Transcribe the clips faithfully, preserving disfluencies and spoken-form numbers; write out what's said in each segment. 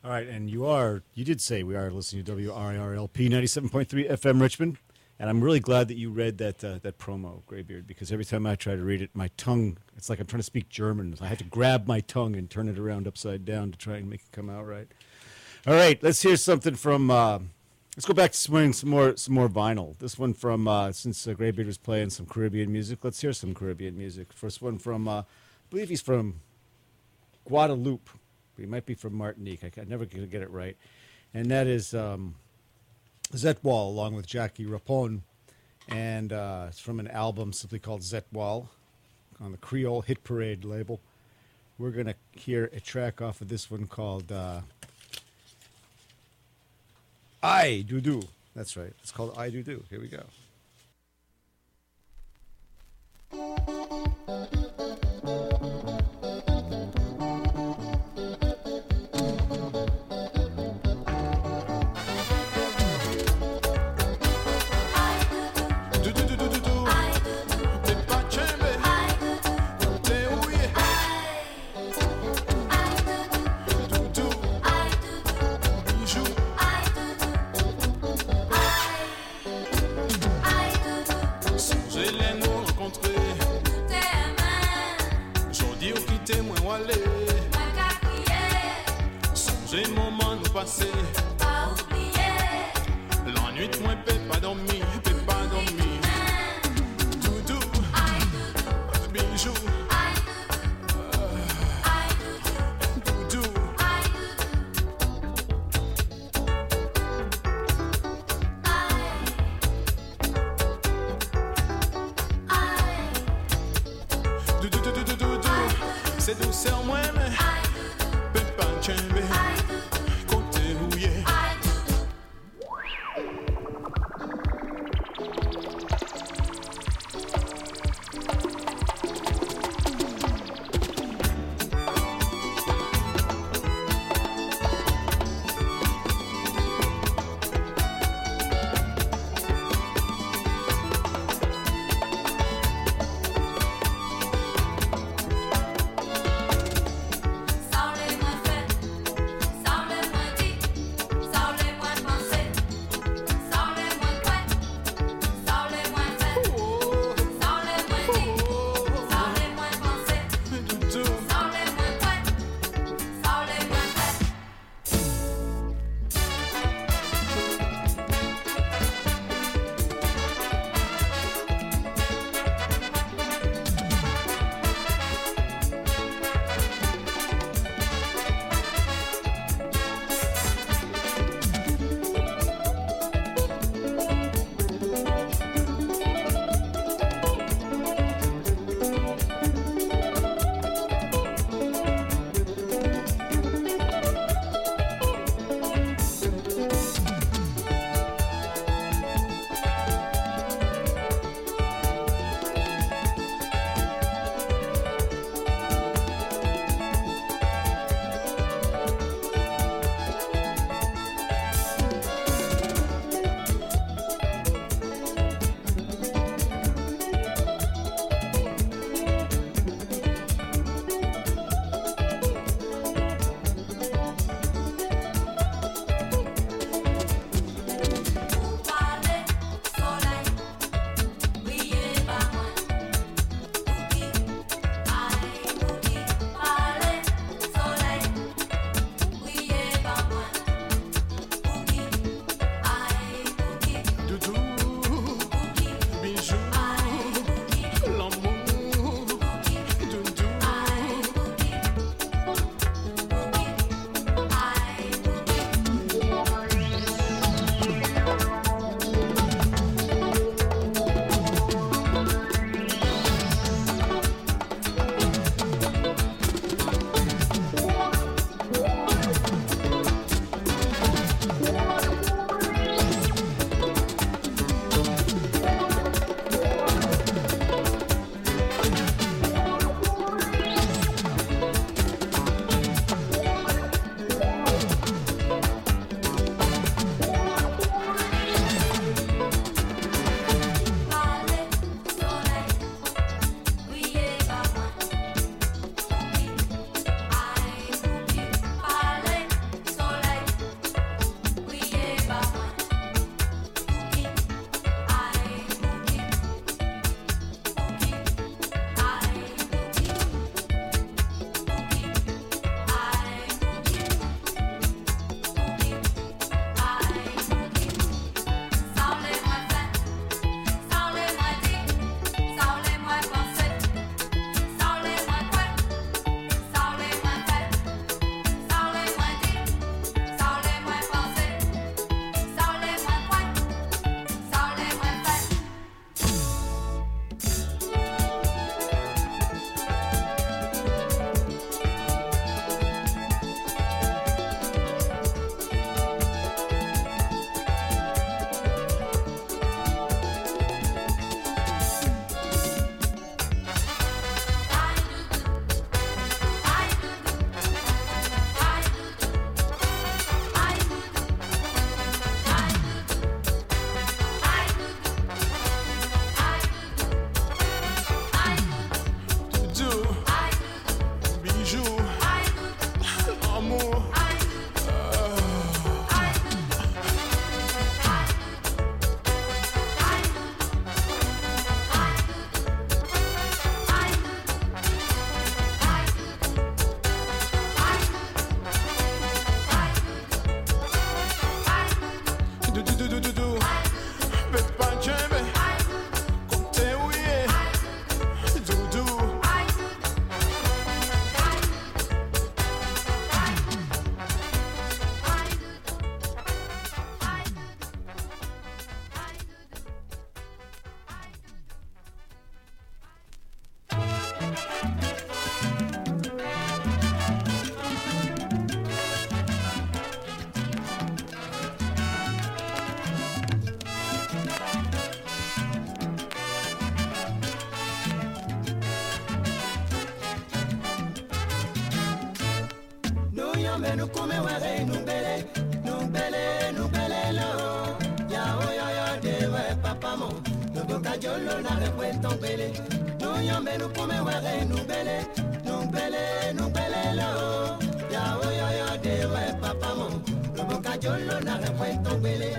All right, and you are, you did say we are listening to W R I R L P ninety-seven point three F M Richmond, and I'm really glad that you read that uh, that promo, Graybeard, because every time I try to read it, my tongue, it's like I'm trying to speak German. I have to grab my tongue and turn it around upside down to try and make it come out right. All right, let's hear something from, uh, let's go back to swing some more some more vinyl. This one from, uh, since uh, Graybeard was playing some Caribbean music, let's hear some Caribbean music. First one from, uh, I believe he's from Guadeloupe. He might be from Martinique. I can never get it right. And that is um, Zetwal, along with Jackie Rapon. And uh, it's from an album simply called Zetwal on the Creole Hit Parade label. We're going to hear a track off of this one called uh, I Do Do. That's right. It's called I Do Do. Here we go. yo me nu kume ware nu bele, nu bele, nu bele lo. Ya o ya ya de we papa mo, no boca jolo na recuento bele. Nu yo me nu kume ware nu bele, nu bele, nu bele lo. Ya o ya ya de we papa mo, no boca jolo na recuento bele.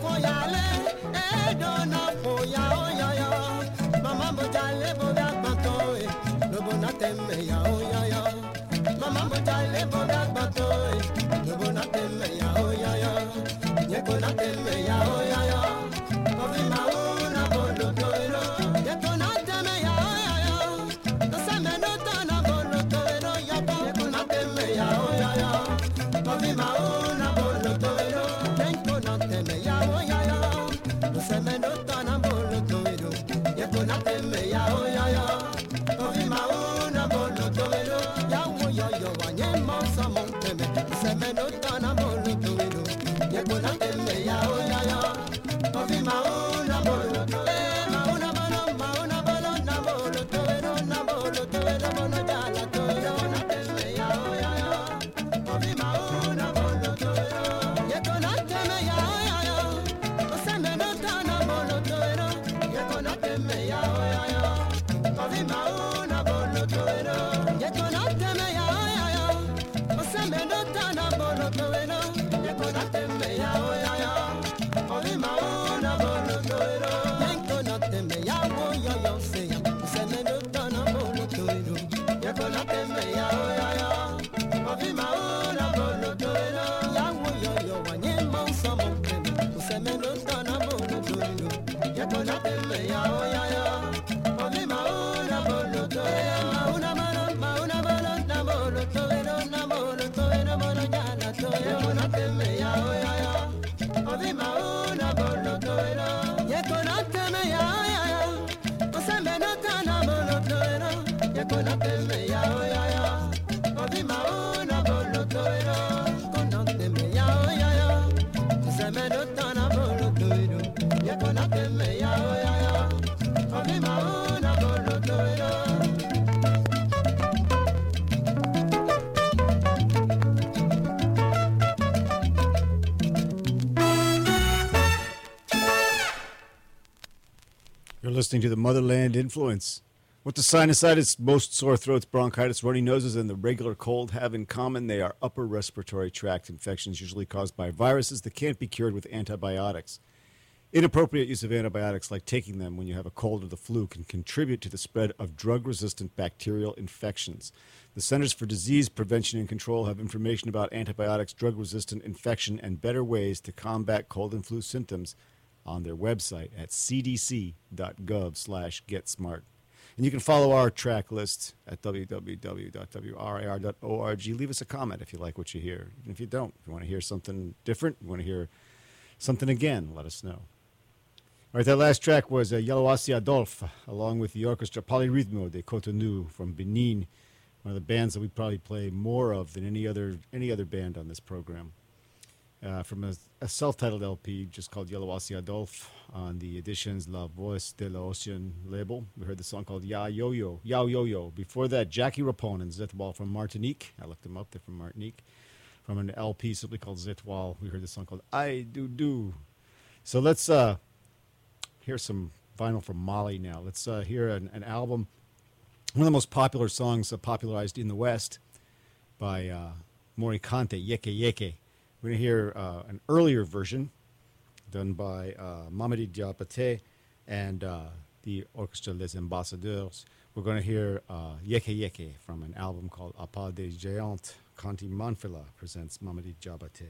Mama, You're listening to the Motherland Influence. What the sinusitis, most sore throats, bronchitis, runny noses, and the regular cold have in common, they are upper respiratory tract infections usually caused by viruses that can't be cured with antibiotics. Inappropriate use of antibiotics, like taking them when you have a cold or the flu, can contribute to the spread of drug-resistant bacterial infections. The Centers for Disease Prevention and Control have information about antibiotics, drug-resistant infection, and better ways to combat cold and flu symptoms on their website at c d c dot gov slash get smart. And you can follow our track list at w w w dot w r i r dot org. Leave us a comment if you like what you hear. Even if you don't, if you want to hear something different, you want to hear something again, let us know. All right, that last track was uh, Yelawasi Adolphe, along with the orchestra Polyrythmo de Cotonou from Benin, one of the bands that we probably play more of than any other any other band on this program. Uh, from a, a self-titled L P just called Yelawasi Adolphe on the Editions La Voix de l'Océan label. We heard the song called Ya Yo Yo, Yao Yo Yo. Before that, Jackie Rapone and Zetoile from Martinique. I looked them up, they're from Martinique. From an L P simply called Zetoile, we heard the song called I Do Do. So let's uh, hear some vinyl from Mali now. Let's uh, hear an, an album, one of the most popular songs uh, popularized in the West by uh, Morikante, Yeke Yeke. We're going to hear uh, an earlier version done by uh, Mamadi Diabaté and uh, the orchestra Les Ambassadeurs. We're going to hear uh, Yeke Yeke from an album called A Pas des Géants. Conti Manfila presents Mamadi Diabaté.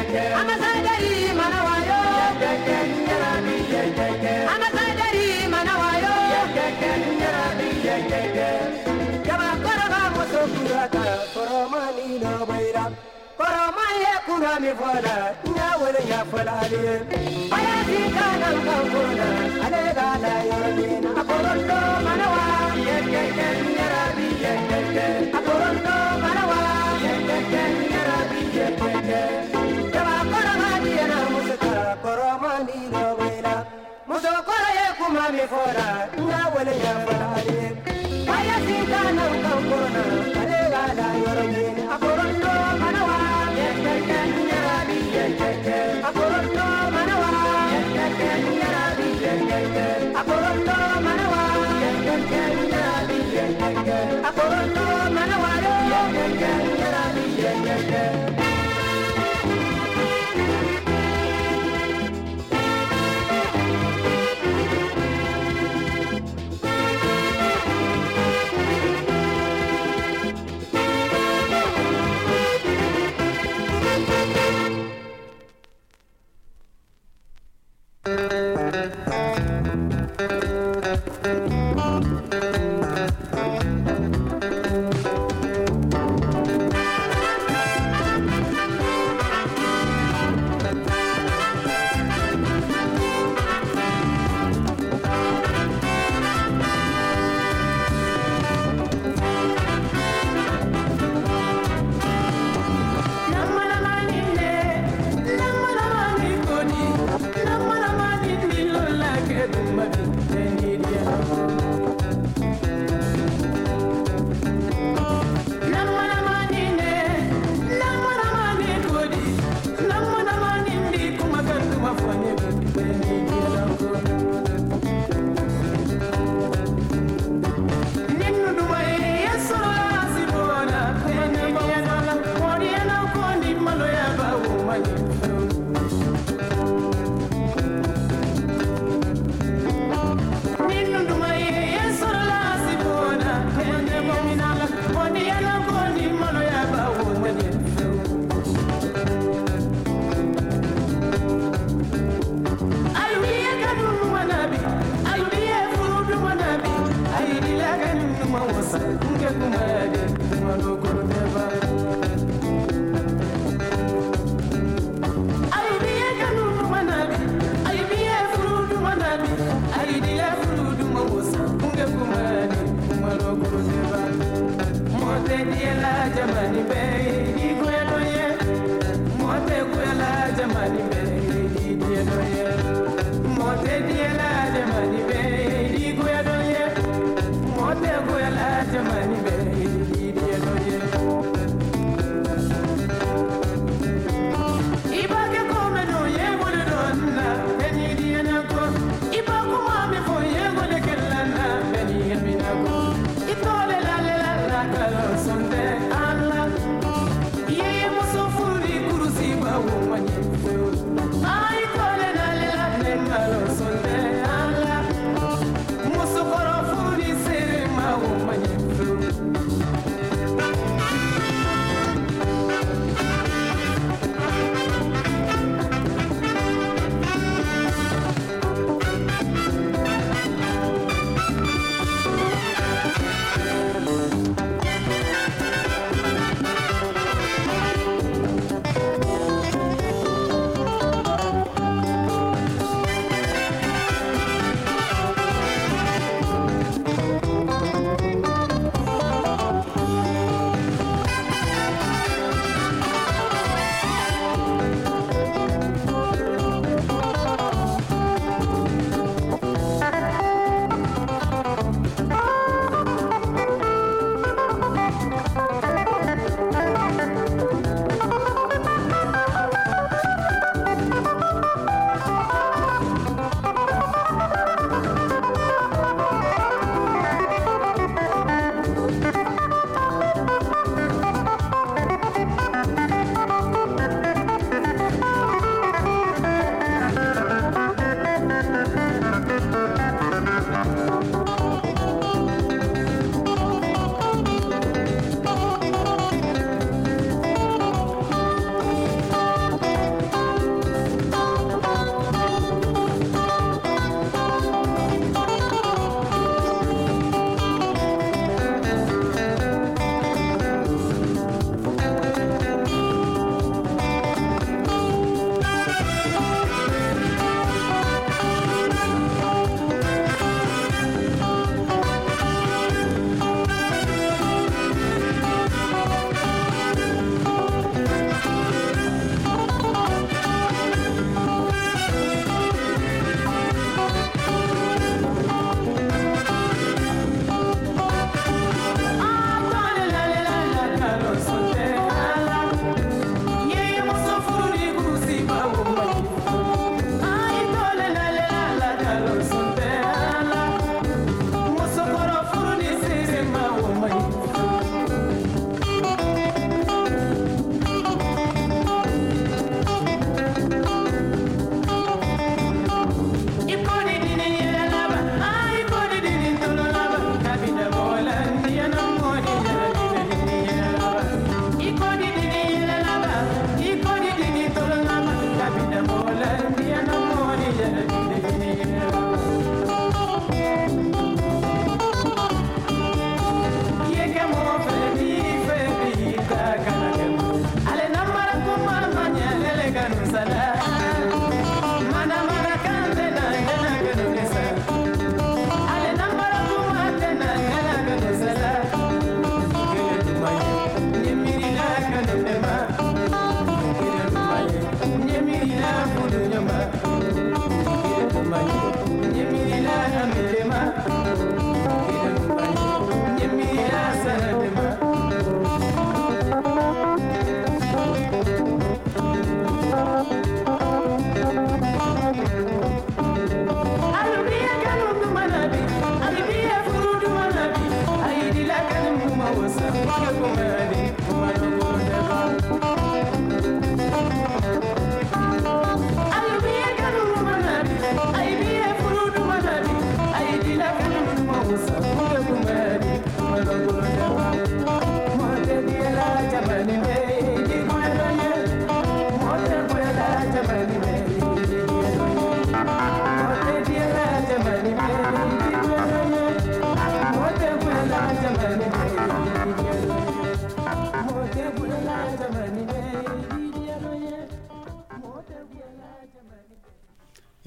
Amasadari manawayo Amasadari manawayo Kama koraba musokurata koromani no baira koromani kuna mi fola nyawele nyafala ali ayati kana kankona alega la yorina akorondo manawa akorondo manawa Kama koromani na musika koromani no baira musokora ye kuma mi fola nyawele nyafala ali ayati kana kankona alega la yorina akorondo manawa Akorondo manawa Akorondo manawa Akorondo manawa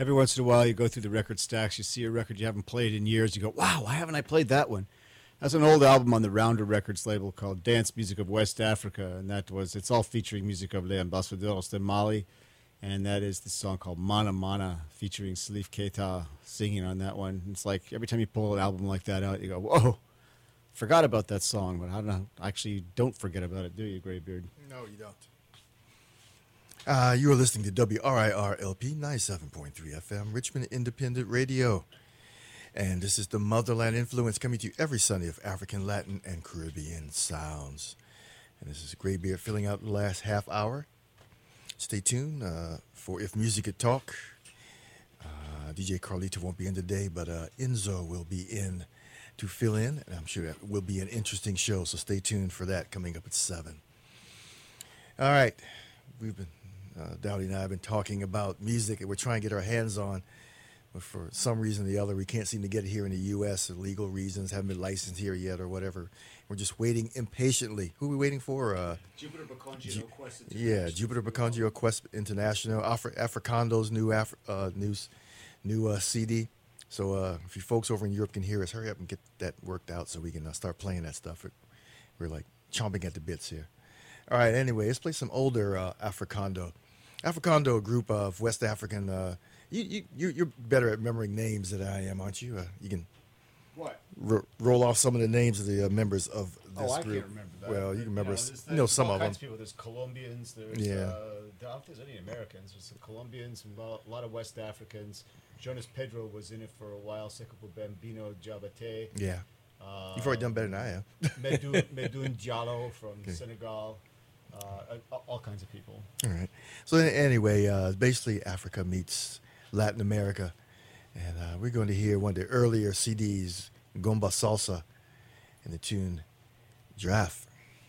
Every once in a while, you go through the record stacks, you see a record you haven't played in years, you go, wow, why haven't I played that one? That's an old album on the Rounder Records label called Dance Music of West Africa, and that was, it's all featuring music of Les Ambassadeurs de Mali, and that is the song called Mana Mana, featuring Salif Keita singing on that one. It's like, every time you pull an album like that out, you go, whoa, forgot about that song, but I don't know, actually don't forget about it, do you, Graybeard? No, you don't. Uh, you are listening to W R I R L P ninety-seven point three F M, Richmond Independent Radio. And this is the Motherland Influence coming to you every Sunday of African, Latin, and Caribbean sounds. And this is Graybeard filling out the last half hour. Stay tuned uh, for If Music Could Talk. Uh, D J Carlito won't be in today, but uh, Enzo will be in to fill in. And I'm sure that will be an interesting show, so stay tuned for that coming up at seven. All right. We've been... Uh, Dowdy and I have been talking about music that we're trying to get our hands on, but for some reason or the other, we can't seem to get it here in the U S for legal reasons, haven't been licensed here yet or whatever. We're just waiting impatiently. Who are we waiting for? Uh, Jupiter Baconji Quest yeah, Jupiter Baconji Quest International, Afri- Africando's new Afri- uh, new, new uh, C D. So uh, if you folks over in Europe can hear us, hurry up and get that worked out so we can uh, start playing that stuff. We're like chomping at the bits here. All right, anyway, let's play some older uh, Africando. Africando, a group of West African. Uh, you, you, you're better at remembering names than I am, aren't you? Uh, you can what? R- roll off some of the names of the uh, members of this oh, I group. can't remember that. Well, you can remember, you know, s- there's, you know some all of them. kinds of people. There's Colombians. There's Yeah. uh, I don't think there's any Americans. There's some Colombians, and a lot of West Africans. Jonas Pedro was in it for a while. Sekoupo Bambino Diabaté. Yeah, Uh, you've already done better than I have. Medoune, Medoune Diallo from Okay. Senegal. Uh, all kinds of people. All right. So anyway, uh, basically Africa meets Latin America, and uh, we're going to hear one of the earlier C Ds, Gomba Salsa, and the tune Giraffe.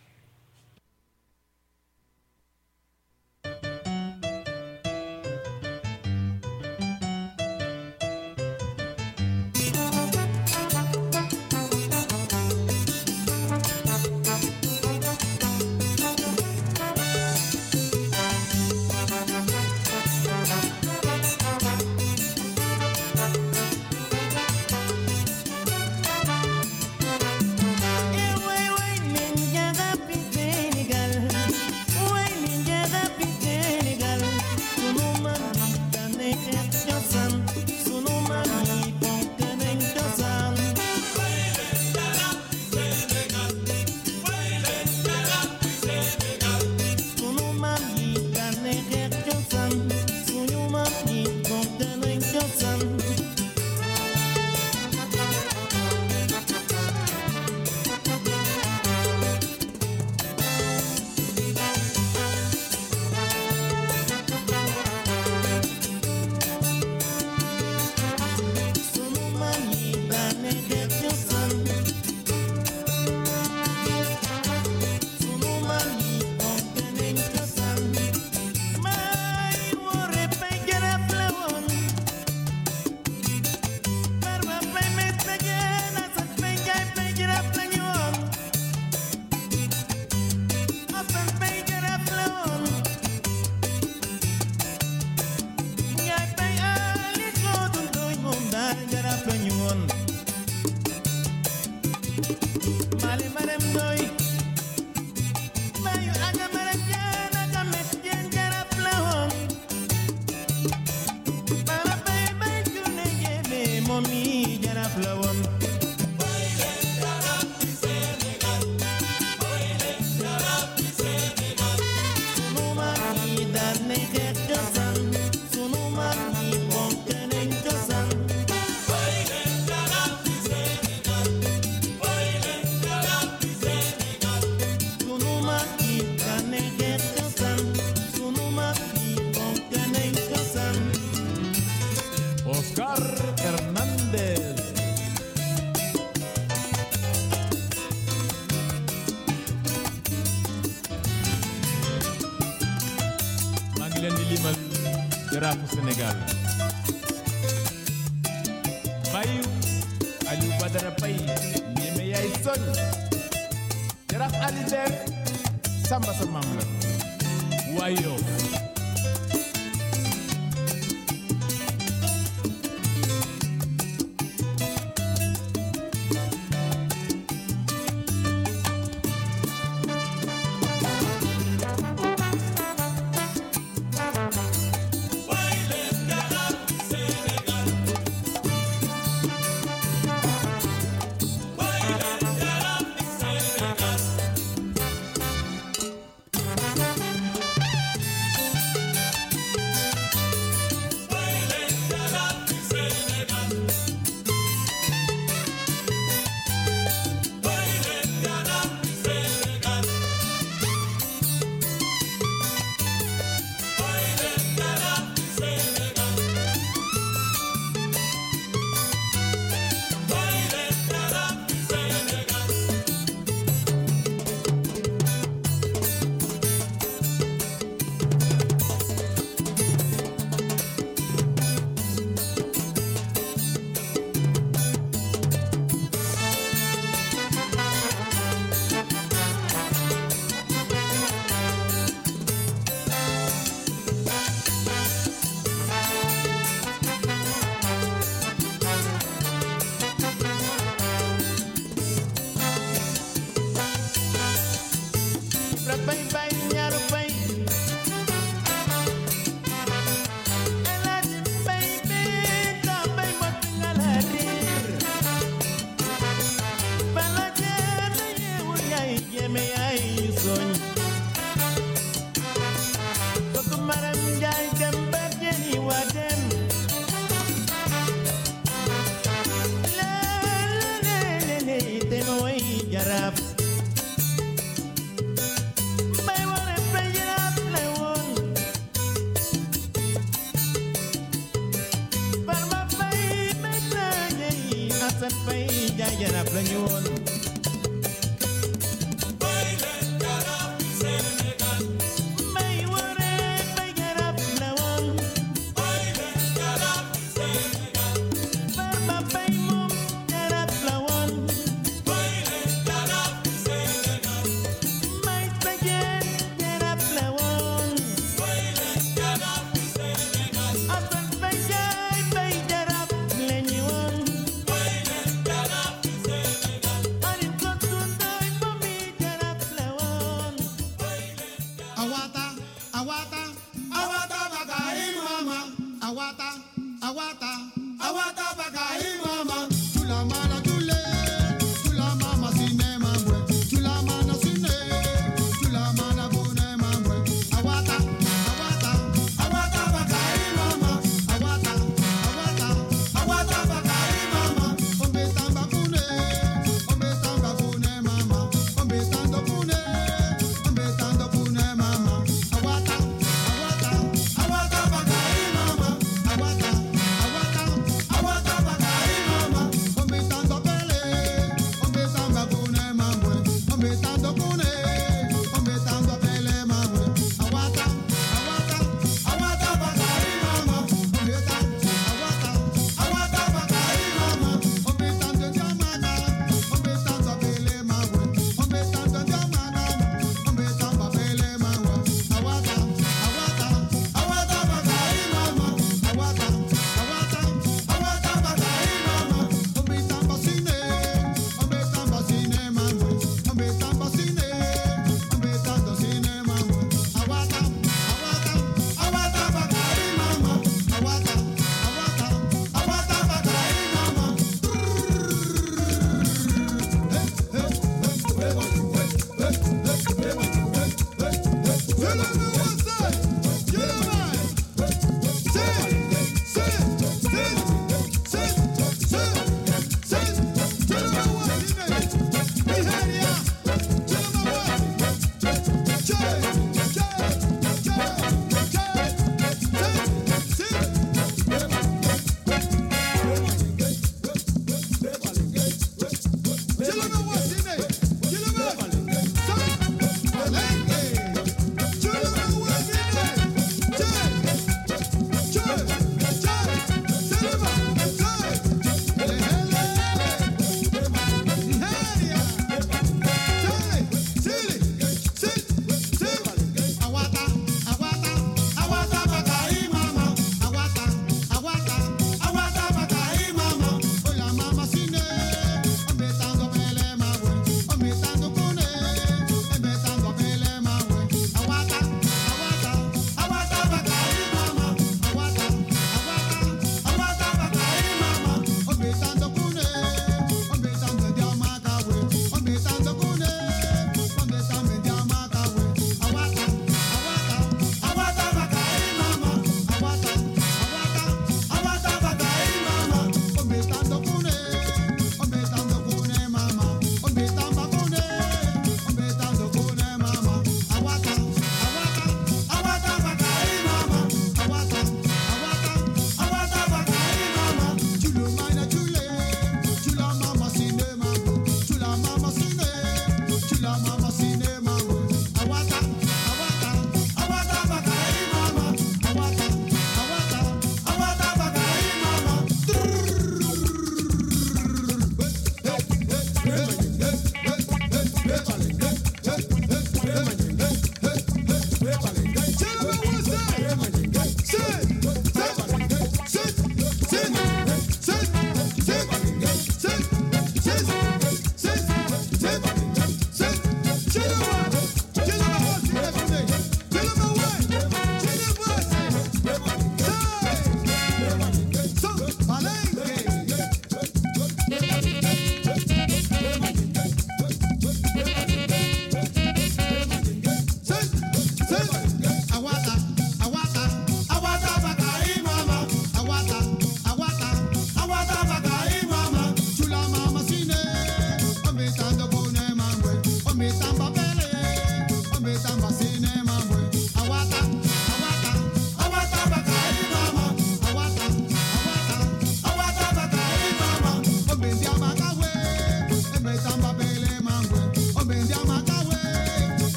Jaraafu Sénégal Bayu Aliou Badara Paye ñeme yaay soñ Jaraaf Ali Der Samba sa maam la waayo la ñu woon may waree bay garab la woon Farba Bay moom garab la woon may sajeen garab la woon Asan Bay Jaay bay garab la ñu woon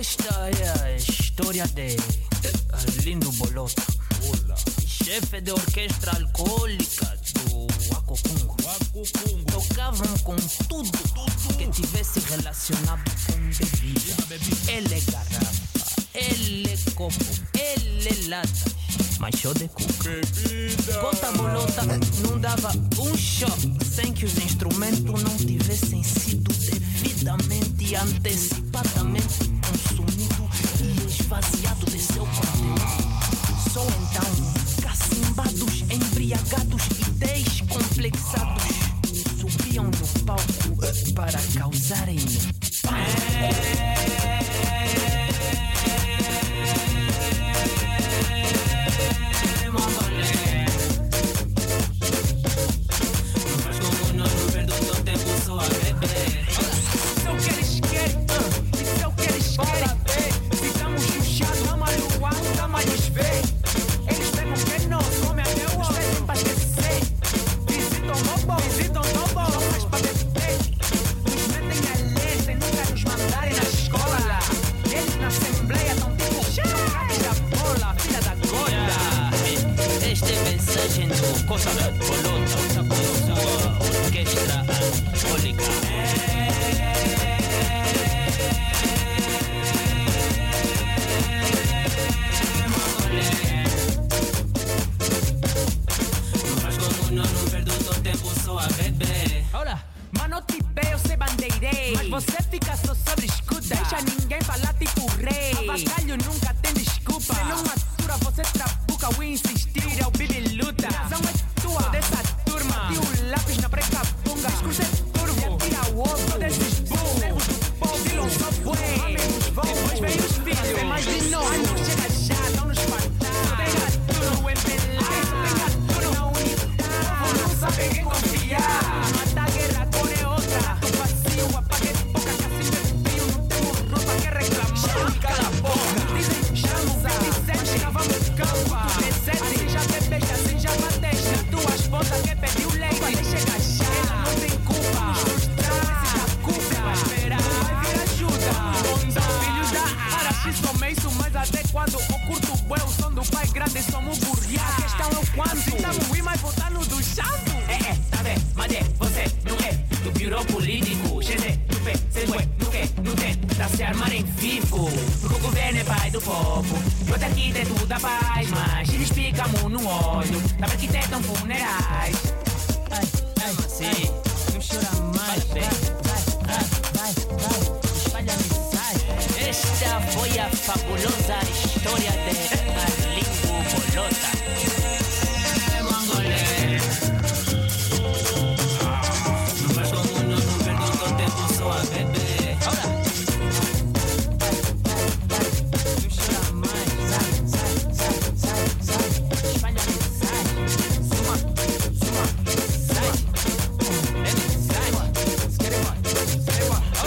Esta é a história de Lindo Bolota, chefe de orquestra alcoólica do Acocungo. Tocavam com tudo, tudo que tivesse relacionado com bebida. Ele é garrafa, ele é copo, ele é lata, mas show de cu. Cota Bolota não dava um choque sem que os instrumentos não tivessem sido devidamente e antecipadamente consumido e esvaziado de seu conteúdo. Só então, cacimbados, embriagados e descomplexados subiam no palco para causarem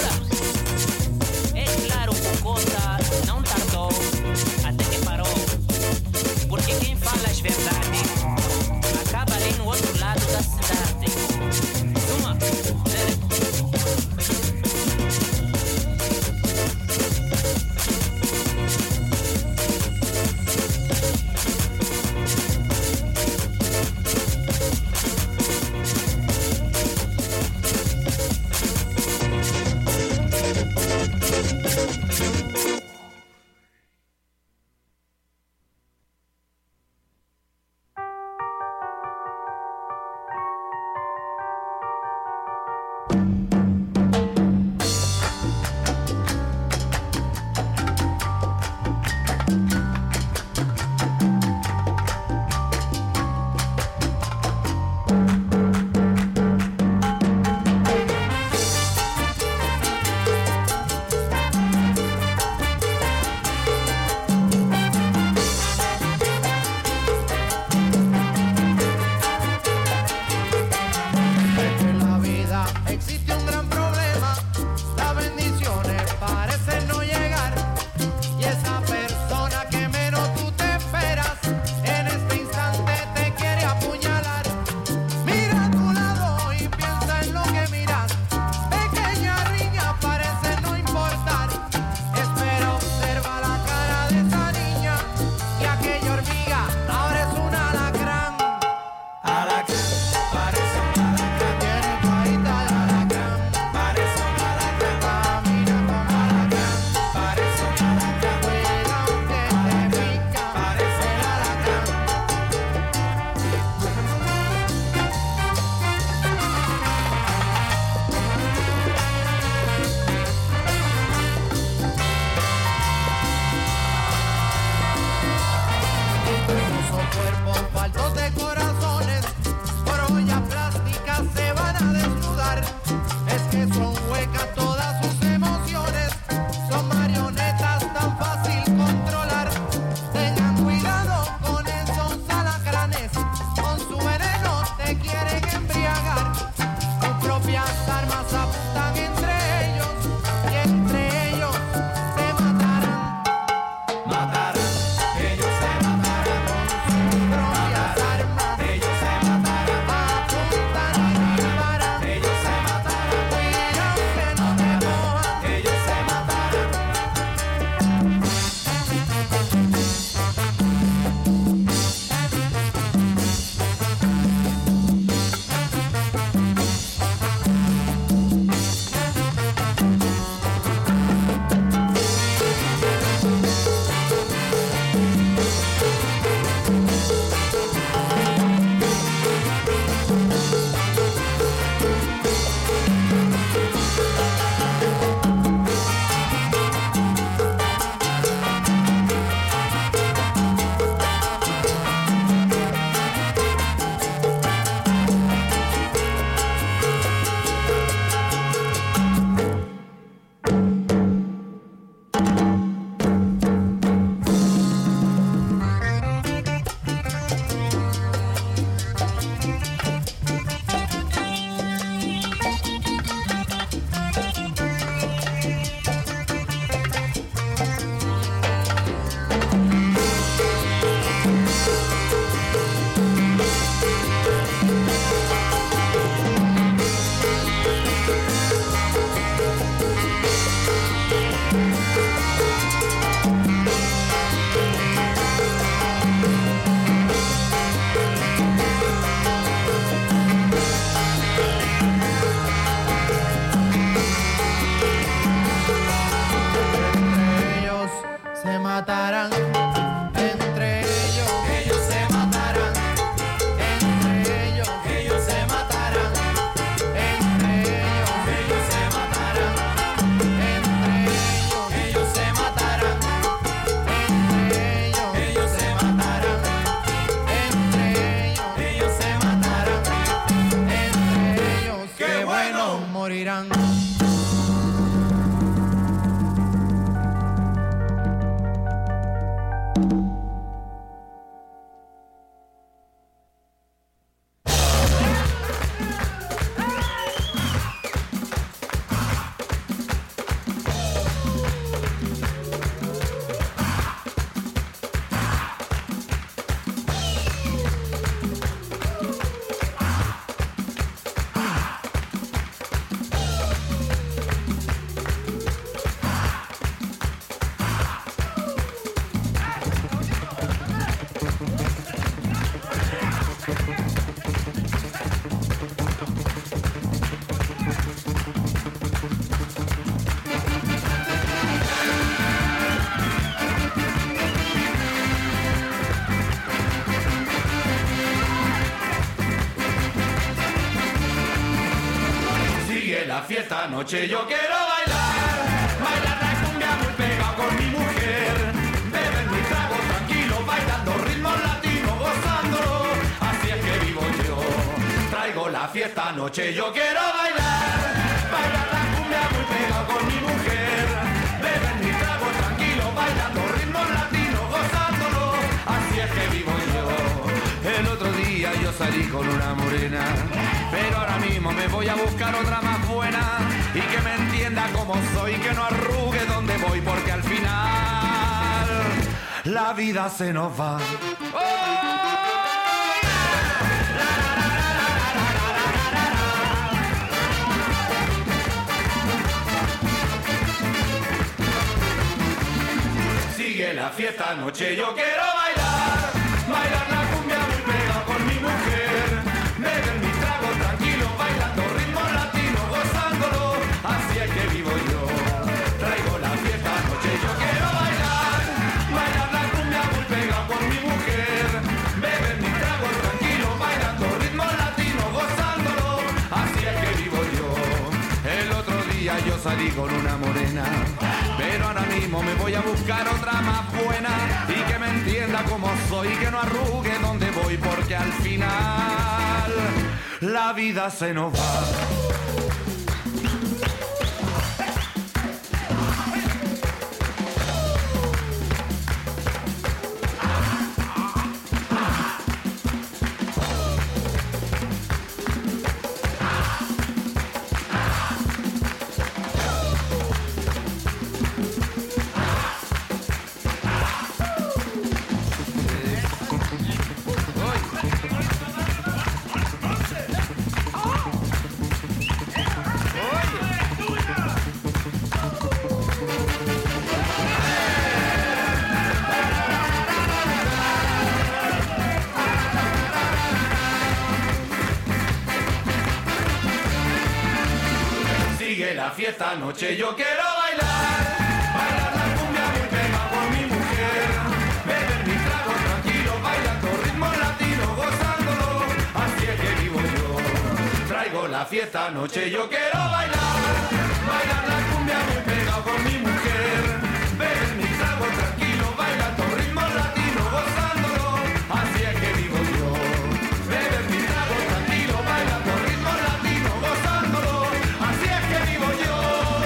não tardou até que parou. Oiga, ahora es un alacrán. Alacrán, parece un alacrán. Tiene carita de alacrán. Parece un alacrán. Camina con alacrán. Parece un alacrán. Cuidado que te pica. Parece un alacrán. Hermosos cuerpos faltos de corazones, por ollas plásticas se van a desnudar. Es que son huecas todas sus emociones, son marionetas tan fácil controlar. Tengan cuidado con esos alacranes, con su veneno te quieren embriagar. Sus propias armas apuntan entre ellos y entre ellos se matarán. Matarán, ellos se matarán. Propias armas Ellos se matarán. apuntan y disparan. Ellos se matarán. Cuidado que no te cojan. Ellos se matarán. Entre ellos se matarán. Entre ellos Ellos se matarán. Entre ellos Ellos se matarán. Entre ellos Ellos se matarán. Entre ellos Ellos se matarán. Entre ellos Ellos se matarán. Entre ellos Ellos se matarán. Entre ellos ¡Qué bueno! morirán. Sigue la fiesta, anoche yo quiero bailar. Bailar la cumbia muy pegado con mi mujer. Beber mi trago tranquilo, bailando ritmos latinos, gozándolo. Así es que vivo yo. Traigo la fiesta, anoche yo quiero bailar. Bailar la cumbia muy pegado con mi mujer. Beber mi trago tranquilo, bailando ritmos latinos, gozándolo. Así es que vivo yo. El otro día yo salí con una morena, pero ahora mismo me voy a buscar otra más buena y que me entienda como soy, que no arrugue donde voy, porque al final la vida se nos va. Sigue la fiesta, anoche yo quiero bailar. salí con una morena, pero ahora mismo me voy a buscar otra más buena y que me entienda como soy y que no arrugue donde voy, porque al final la vida se nos va. Esta noche yo quiero bailar, bailar la cumbia muy pegado con mi mujer, beber mi trago tranquilo, bailando ritmo latino, gozándolo, así es que vivo yo. Traigo la fiesta noche yo quiero bailar, bailar la cumbia muy pegado con mi mujer, beber mi trago tranquilo, bailando ritmo latino, gozándolo, así es que vivo yo. Beber mi trago tranquilo, bailando ritmo latino, gozándolo, así es que vivo yo.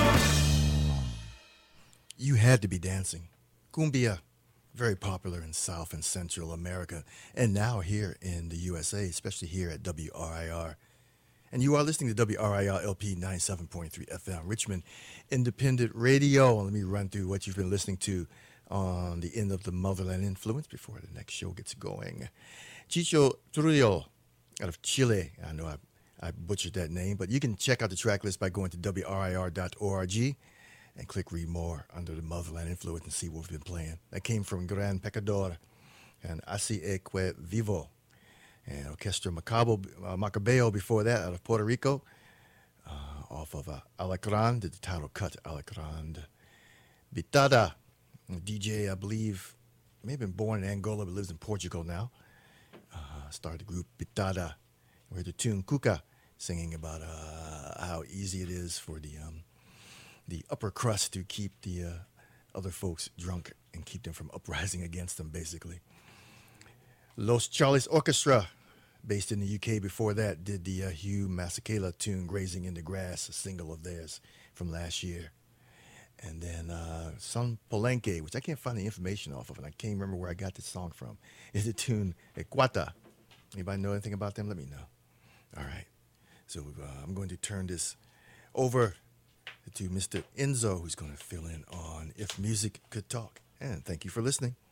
You had to be dancing. Cumbia, very popular in South and Central America, and now here in the U S A, especially here at W R I R. And you are listening to W R I R L P ninety-seven point three F M, Richmond Independent Radio. Let me run through what you've been listening to on the end of the Motherland Influence before the next show gets going. Chicho Trujillo out of Chile. I know I, I butchered that name, but you can check out the track list by going to W R I R dot org and click read more under the Motherland Influence and see what we've been playing. That came from Gran Pecador and Así Eque Vivo. And Orchestra Macabo, uh, Macabeo before that out of Puerto Rico, uh, off of uh, Alacran, did the title cut, Alacran. Bitada, a D J, I believe, may have been born in Angola but lives in Portugal now. Uh, started the group Bitada. We heard the tune Cuca singing about uh, how easy it is for the um, the upper crust to keep the uh, other folks drunk and keep them from uprising against them, basically. Los Charles Orchestra, based in the U K before that, did the uh, Hugh Masekela tune Grazing in the Grass, a single of theirs from last year. And then uh, Son Palenque, which I can't find the information off of, and I can't remember where I got this song from, is the tune Equata. Anybody know anything about them? Let me know. All right. So uh, I'm going to turn this over to Mister Enzo, who's going to fill in on If Music Could Talk. And thank you for listening.